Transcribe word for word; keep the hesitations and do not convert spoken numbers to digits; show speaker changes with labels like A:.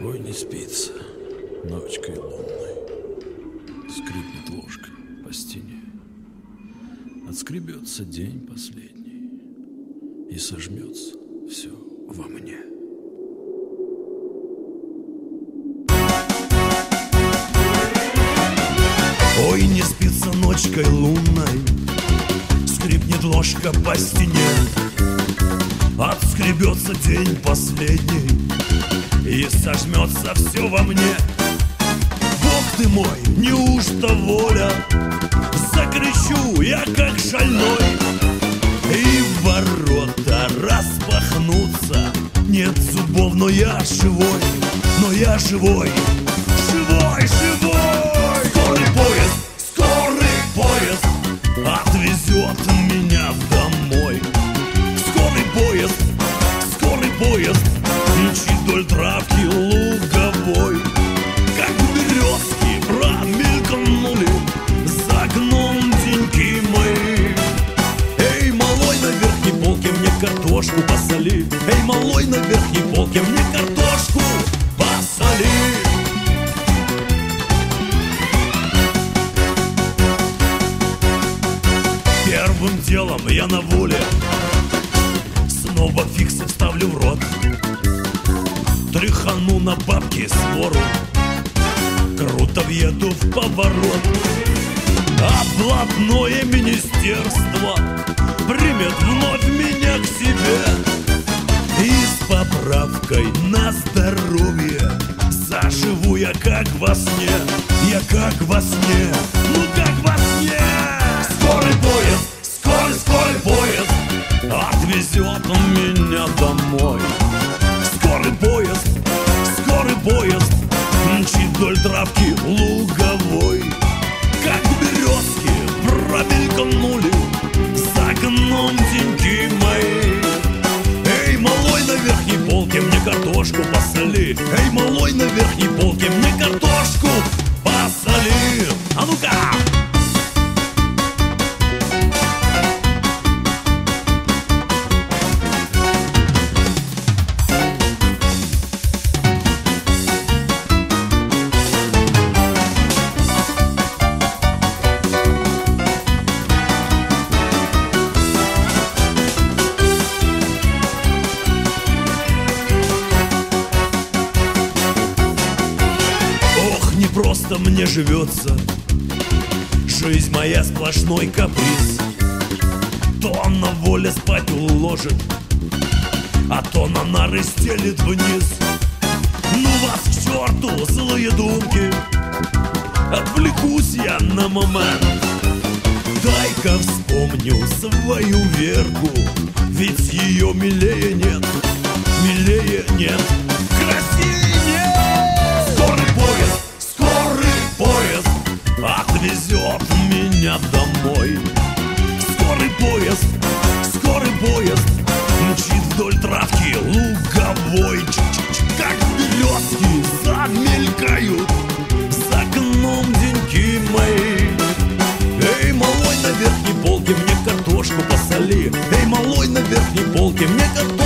A: Ой, не спится ночкой лунной, скрипнет ложка по стене, отскребется день последний и сожмется все во мне.
B: Ой, не спится ночкой лунной, скрипнет ложка по стене, отскребется день последний и сожмется все во мне. Бог ты мой, неужто воля? Закричу я как шальной, и ворота распахнутся. Нет зубов, но я живой, но я живой, живой, живой. Скорый поезд, скорый поезд отвезет меня домой. Скорый поезд, скорый поезд мчит вдоль травки луговой. Как березки промелькнули за окном деньки мои. Эй, малой, на верхней полке мне картошку посоли. Эй, малой, на верхней полке мне картошку посоли. Первым делом я на воле снова фиксы вставлю в рот. Тряхану на бабки свору, круто въеду в поворот. А блатное министерство примет вновь меня к себе и с поправкой на здоровье заживу я как во сне. Я как во сне, ну как во сне. Скорый поезд, скорый, скорый поезд отвезет он меня домой. Скорый поезд, скорый поезд мчит вдоль травки луговой. Как березки промелькнули за окном деньги мои. Эй, малой, на верхней полке мне картошку посоли. Эй, малой, на верхней полке мне картошку посоли. А ну-ка! Просто мне живется, жизнь моя сплошной каприз. То на воле спать уложит, а то на нары стелит вниз. Ну вас к черту, злые думки, отвлекусь я на момент. Дай-ка вспомню свою Верку, ведь ее милее нет, милее нет, красивее нет. Скорый поезд, поезд отвезет меня домой. Скорый поезд, скорый поезд мчит вдоль травки луговой. Как березки замелькают за окном деньки мои. Эй, малой, на верхней полке мне картошку посоли. Эй, малой, на верхней полке мне картошку